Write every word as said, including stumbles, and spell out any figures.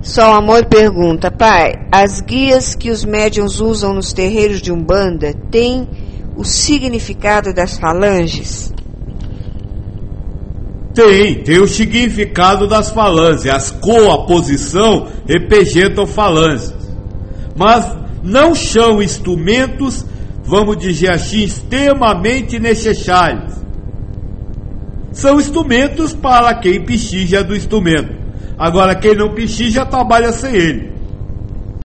Só Amor pergunta: pai, as guias que os médiuns usam nos terreiros de Umbanda têm o significado das falanges? Tem, tem o significado das falanges. As cor, a posição representam falanges. Mas não são instrumentos, vamos dizer assim, extremamente necessários. São instrumentos para quem precisa do instrumento. Agora, quem não precisa, trabalha sem ele.